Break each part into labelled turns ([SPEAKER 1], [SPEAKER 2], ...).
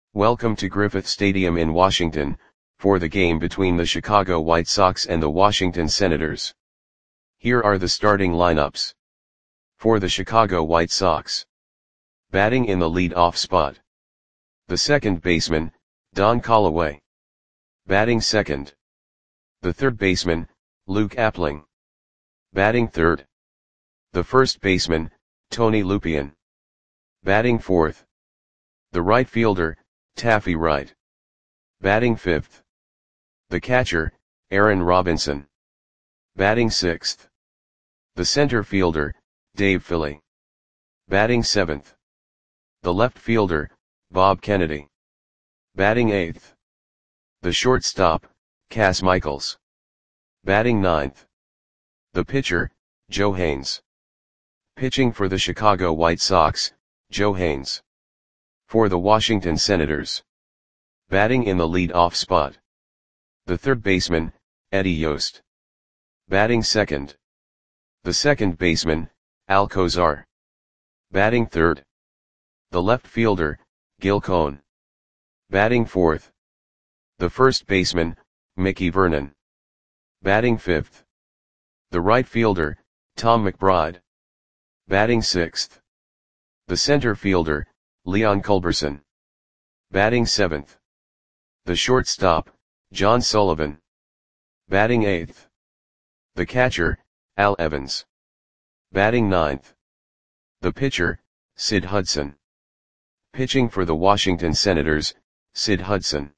[SPEAKER 1] Welcome to Griffith Stadium in Washington, for the game between the Chicago White Sox and the Washington Senators. Here are the starting lineups. For the Chicago White Sox. Batting in the lead-off spot. The second baseman, Don Callaway. Batting second. The third baseman, Luke Appling. Batting third. The first baseman, Tony Lupien. Batting fourth. The right fielder, Taffy Wright. Batting fifth. The catcher, Aaron Robinson. Batting sixth. The center fielder, Dave Philly. Batting seventh. The left fielder, Bob Kennedy. Batting eighth. The shortstop, Cas Michaels. Batting ninth. The pitcher, Joe Haines. Pitching for the Chicago White Sox, Joe Haines. For the Washington Senators. Batting in the lead-off spot. The third baseman, Eddie Yost. Batting second. The second baseman, Al Cozart. Batting third. The left fielder, Gil Cohn. Batting fourth. The first baseman, Mickey Vernon. Batting fifth. The right fielder, Tom McBride. Batting sixth. The center fielder, Leon Culberson. Batting seventh. The shortstop, John Sullivan. Batting eighth. The catcher, Al Evans. Batting ninth. The pitcher, Sid Hudson. Pitching for the Washington Senators, Sid Hudson.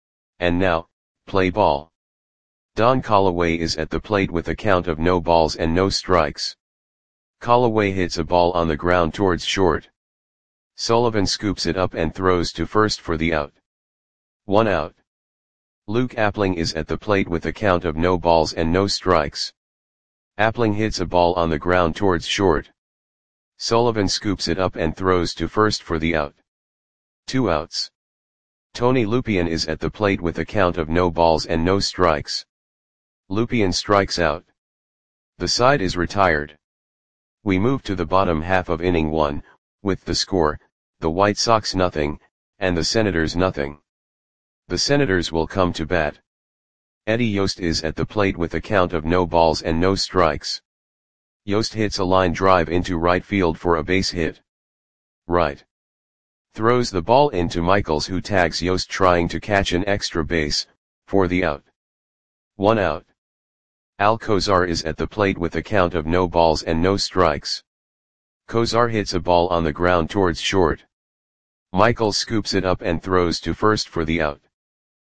[SPEAKER 1] And now, play ball. Don Callaway is at the plate with a count of no balls and no strikes. Callaway hits a ball on the ground towards short. Sullivan scoops it up and throws to first for the out. 1 out. Luke Appling is at the plate with a count of no balls and no strikes. Appling hits a ball on the ground towards short. Sullivan scoops it up and throws to first for the out. 2 outs. Tony Lupien is at the plate with a count of no balls and no strikes. Lupien strikes out. The side is retired. We move to the bottom half of inning 1, with the score, the White Sox nothing, and the Senators nothing. The Senators will come to bat. Eddie Yost is at the plate with a count of no balls and no strikes. Yost hits a line drive into right field for a base hit. Right. Throws the ball into Michaels, who tags Yost trying to catch an extra base, for the out. 1 out. Al Cozart is at the plate with a count of no balls and no strikes. Cozart hits a ball on the ground towards short. Michaels scoops it up and throws to first for the out.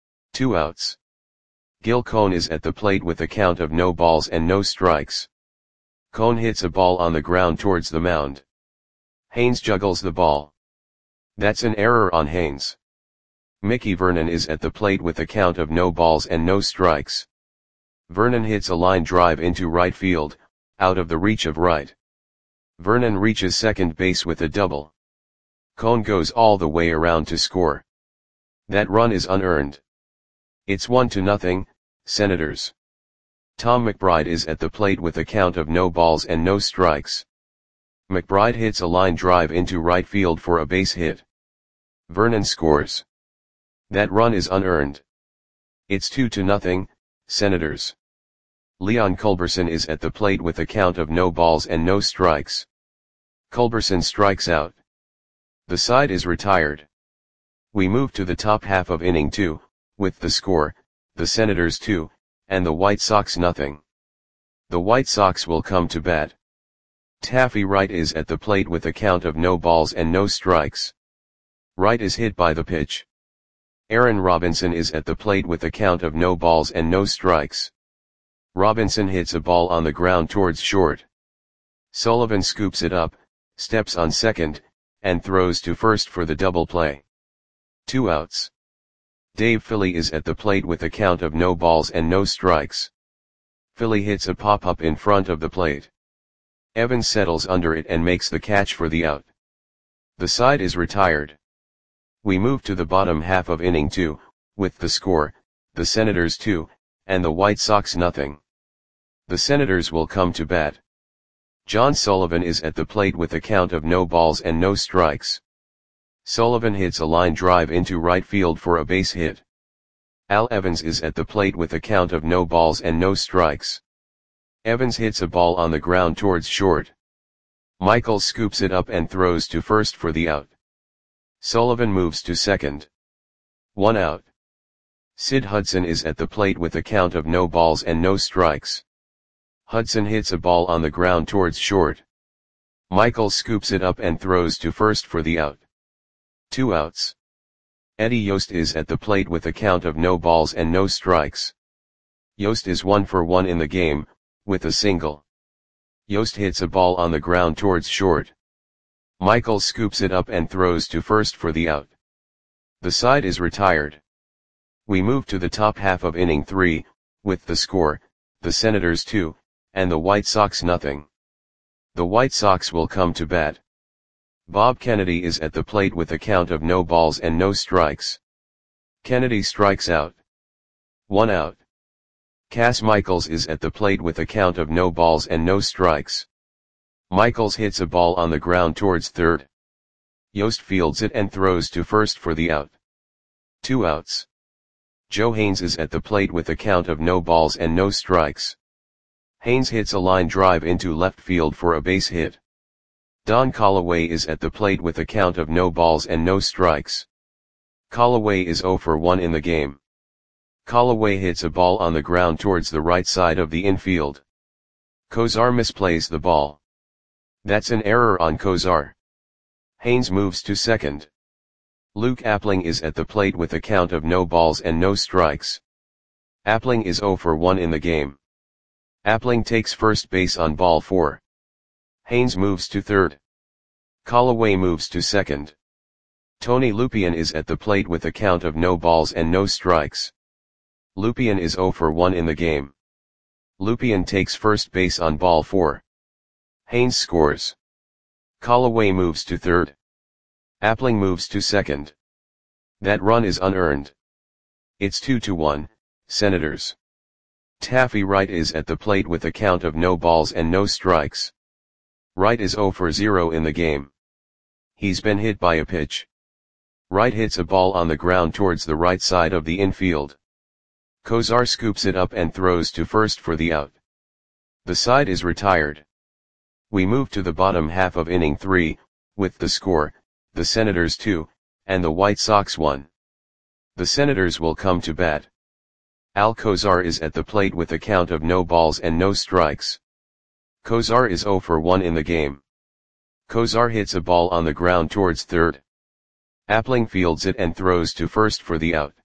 [SPEAKER 1] 2 outs. Gil Cohn is at the plate with a count of no balls and no strikes. Cohn hits a ball on the ground towards the mound. Haines juggles the ball. That's an error on Haines. Mickey Vernon is at the plate with a count of no balls and no strikes. Vernon hits a line drive into right field, out of the reach of right. Vernon reaches second base with a double. Cohn goes all the way around to score. That run is unearned. It's 1-0, Senators. Tom McBride is at the plate with a count of no balls and no strikes. McBride hits a line drive into right field for a base hit. Vernon scores. That run is unearned. It's 2-0, Senators. Leon Culberson is at the plate with a count of no balls and no strikes. Culberson strikes out. The side is retired. We move to the top half of inning 2, with the score, the Senators 2, and the White Sox nothing. The White Sox will come to bat. Taffy Wright is at the plate with a count of no balls and no strikes. Wright is hit by the pitch. Aaron Robinson is at the plate with a count of no balls and no strikes. Robinson hits a ball on the ground towards short. Sullivan scoops it up, steps on second, and throws to first for the double play. 2 outs. Dave Philly is at the plate with a count of no balls and no strikes. Philly hits a pop-up in front of the plate. Evans settles under it and makes the catch for the out. The side is retired. We move to the bottom half of inning 2, with the score, the Senators 2, and the White Sox nothing. The Senators will come to bat. John Sullivan is at the plate with a count of no balls and no strikes. Sullivan hits a line drive into right field for a base hit. Al Evans is at the plate with a count of no balls and no strikes. Evans hits a ball on the ground towards short. Michaels scoops it up and throws to first for the out. Sullivan moves to second. 1 out. Sid Hudson is at the plate with a count of no balls and no strikes. Hudson hits a ball on the ground towards short. Michaels scoops it up and throws to first for the out. 2 outs. Eddie Yost is at the plate with a count of no balls and no strikes. Yost is 1 for 1 in the game, with a single. Yost hits a ball on the ground towards short. Michaels scoops it up and throws to first for the out. The side is retired. We move to the top half of inning 3, with the score, the Senators 2, and the White Sox nothing. The White Sox will come to bat. Bob Kennedy is at the plate with a count of no balls and no strikes. Kennedy strikes out. 1 out. Cass Michaels is at the plate with a count of no balls and no strikes. Michaels hits a ball on the ground towards third. Yost fields it and throws to first for the out. 2 outs. Joe Haynes is at the plate with a count of no balls and no strikes. Haynes hits a line drive into left field for a base hit. Don Callaway is at the plate with a count of no balls and no strikes. Callaway is 0 for 1 in the game. Callaway hits a ball on the ground towards the right side of the infield. Kozar misplays the ball. That's an error on Kozar. Haynes moves to second. Luke Appling is at the plate with a count of no balls and no strikes. Appling is 0 for 1 in the game. Appling takes first base on ball 4. Haynes moves to third. Callaway moves to second. Tony Lupien is at the plate with a count of no balls and no strikes. Lupien is 0 for 1 in the game. Lupien takes first base on ball 4. Haynes scores. Callaway moves to third. Appling moves to second. That run is unearned. It's 2-1, Senators. Taffy Wright is at the plate with a count of no balls and no strikes. Wright is 0 for 0 in the game. He's been hit by a pitch. Wright hits a ball on the ground towards the right side of the infield. Kozar scoops it up and throws to first for the out. The side is retired. We move to the bottom half of inning 3, with the score, the Senators 2, and the White Sox 1. The Senators will come to bat. Al Kozar is at the plate with a count of no balls and no strikes. Kozar is 0 for 1 in the game. Kozar hits a ball on the ground towards third. Appling fields it and throws to first for the out.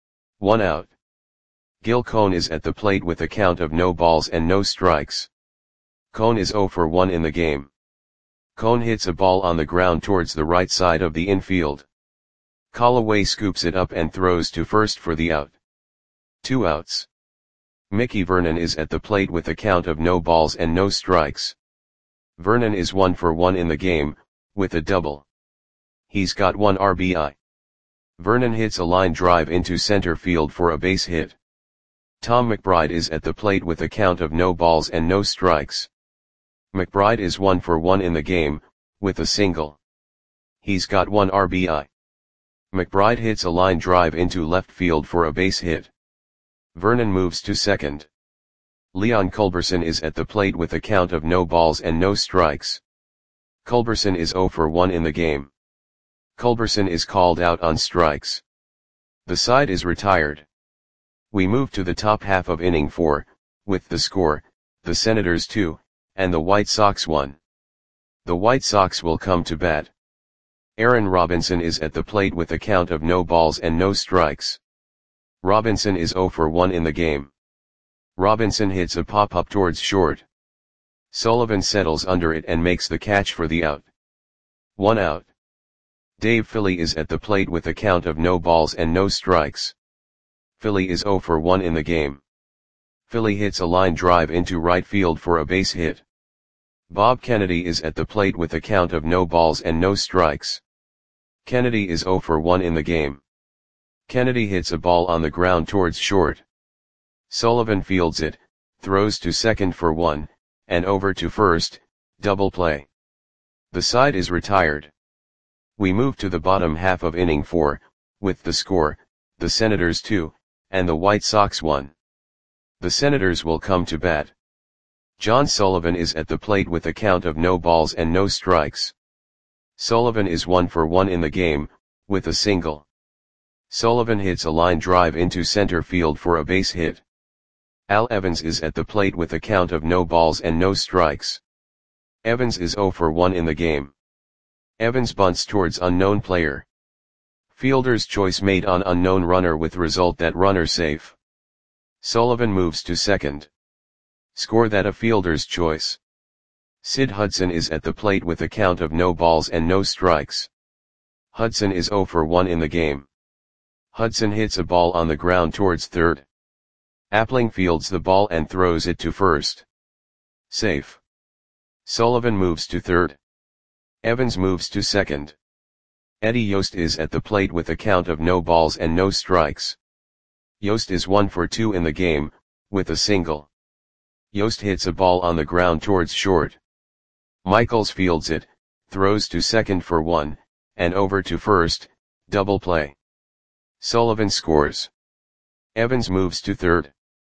[SPEAKER 1] 1 out. Gil Cohn is at the plate with a count of no balls and no strikes. Cohn is 0 for 1 in the game. Cohn hits a ball on the ground towards the right side of the infield. Callaway scoops it up and throws to first for the out. 2 outs. Mickey Vernon is at the plate with a count of no balls and no strikes. Vernon is 1 for 1 in the game, with a double. He's got 1 RBI. Vernon hits a line drive into center field for a base hit. Tom McBride is at the plate with a count of no balls and no strikes. McBride is 1 for 1 in the game, with a single. He's got 1 RBI. McBride hits a line drive into left field for a base hit. Vernon moves to second. Leon Culberson is at the plate with a count of no balls and no strikes. Culberson is 0 for 1 in the game. Culberson is called out on strikes. The side is retired. We move to the top half of inning 4, with the score, the Senators 2, and the White Sox 1. The White Sox will come to bat. Aaron Robinson is at the plate with a count of no balls and no strikes. Robinson is 0 for 1 in the game. Robinson hits a pop-up towards short. Sullivan settles under it and makes the catch for the out. 1 out. Dave Philly is at the plate with a count of no balls and no strikes. Philly is 0 for 1 in the game. Philly hits a line drive into right field for a base hit. Bob Kennedy is at the plate with a count of no balls and no strikes. Kennedy is 0 for 1 in the game. Kennedy hits a ball on the ground towards short. Sullivan fields it, throws to second for 1, and over to first, double play. The side is retired. We move to the bottom half of inning 4, with the score, the Senators 2, and the White Sox 1. The Senators will come to bat. John Sullivan is at the plate with a count of no balls and no strikes. Sullivan is 1 for 1 in the game, with a single. Sullivan hits a line drive into center field for a base hit. Al Evans is at the plate with a count of no balls and no strikes. Evans is 0 for 1 in the game. Evans bunts towards unknown player. Fielder's choice made on unknown runner with result that runner safe. Sullivan moves to second. Score that a fielder's choice. Sid Hudson is at the plate with a count of no balls and no strikes. Hudson is 0 for 1 in the game. Hudson hits a ball on the ground towards third. Appling fields the ball and throws it to first. Safe. Sullivan moves to third. Evans moves to second. Eddie Yost is at the plate with a count of no balls and no strikes. Yost is 1 for 2 in the game, with a single. Yost hits a ball on the ground towards short. Michaels fields it, throws to second for 1, and over to first, double play. Sullivan scores. Evans moves to third.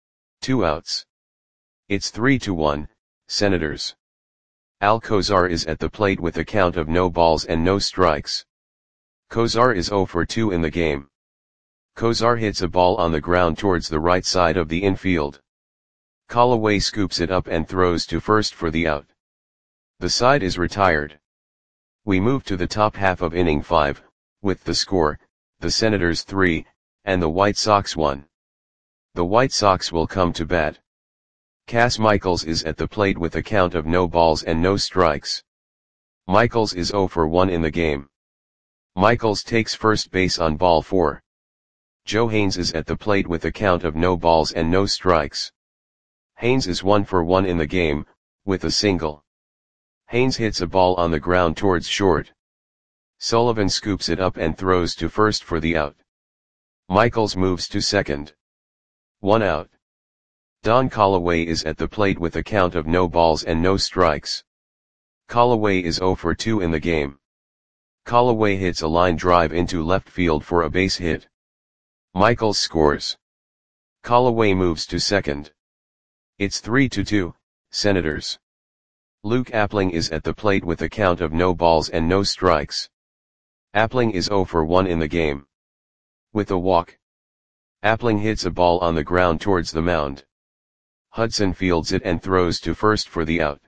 [SPEAKER 1] 2 outs. It's 3-1, Senators. Alcozar is at the plate with a count of no balls and no strikes. Cozar is 0 for 2 in the game. Cozar hits a ball on the ground towards the right side of the infield. Callaway scoops it up and throws to first for the out. The side is retired. We move to the top half of inning 5, with the score, the Senators 3, and the White Sox 1. The White Sox will come to bat. Cass Michaels is at the plate with a count of no balls and no strikes. Michaels is 0 for 1 in the game. Michaels takes first base on ball 4. Joe Haynes is at the plate with a count of no balls and no strikes. Haynes is 1 for 1 in the game, with a single. Haynes hits a ball on the ground towards short. Sullivan scoops it up and throws to first for the out. Michaels moves to second. 1 out. Don Callaway is at the plate with a count of no balls and no strikes. Callaway is 0 for 2 in the game. Callaway hits a line drive into left field for a base hit. Michaels scores. Callaway moves to second. It's 3-2, Senators. Luke Appling is at the plate with a count of no balls and no strikes. Appling is 0 for 1 in the game. With a walk. Appling hits a ball on the ground towards the mound. Hudson fields it and throws to first for the out.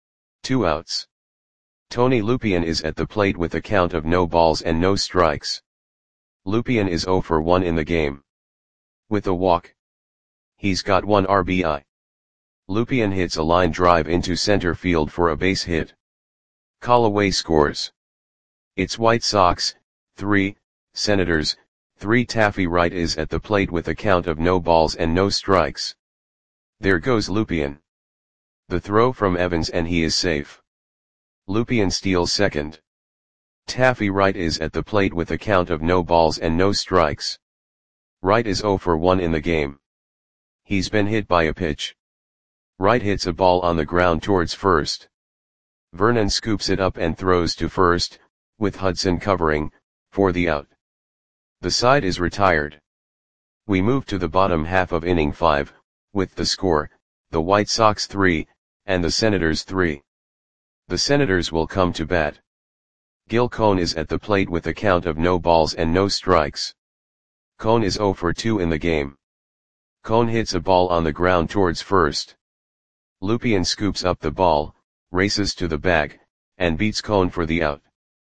[SPEAKER 1] 2 outs. Tony Lupien is at the plate with a count of no balls and no strikes. Lupien is 0 for 1 in the game. With a walk. He's got 1 RBI. Lupien hits a line drive into center field for a base hit. Callaway scores. It's White Sox, 3, Senators, 3. Taffy Wright is at the plate with a count of no balls and no strikes. There goes Lupien. The throw from Evans and he is safe. Lupien steals second. Taffy Wright is at the plate with a count of no balls and no strikes. Wright is 0 for 1 in the game. He's been hit by a pitch. Wright hits a ball on the ground towards first. Vernon scoops it up and throws to first, with Hudson covering, for the out. The side is retired. We move to the bottom half of inning 5, with the score, the White Sox 3, and the Senators 3. The Senators will come to bat. Gil Cone is at the plate with a count of no balls and no strikes. Cone is 0 for 2 in the game. Cone hits a ball on the ground towards first. Lupien scoops up the ball, races to the bag, and beats Cone for the out.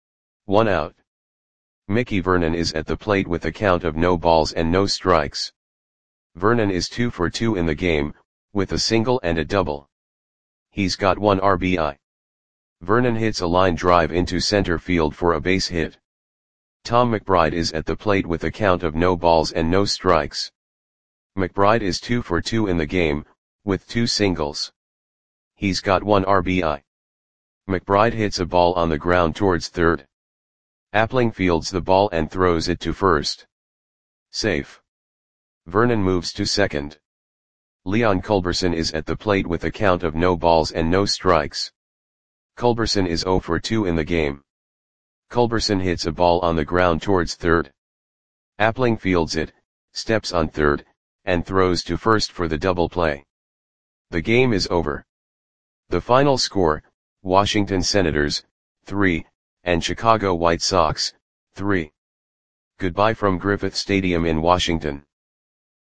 [SPEAKER 1] 1 out. Mickey Vernon is at the plate with a count of no balls and no strikes. Vernon is 2 for 2 in the game, with a single and a double. He's got 1 RBI. Vernon hits a line drive into center field for a base hit. Tom McBride is at the plate with a count of no balls and no strikes. McBride is 2 for 2 in the game, with 2 singles. He's got 1 RBI. McBride hits a ball on the ground towards third. Appling fields the ball and throws it to first. Safe. Vernon moves to second. Leon Culberson is at the plate with a count of no balls and no strikes. Culberson is 0 for 2 in the game. Culberson hits a ball on the ground towards third. Appling fields it, steps on third, and throws to first for the double play. The game is over. The final score, Washington Senators, 3, and Chicago White Sox, 3. Goodbye from Griffith Stadium in Washington.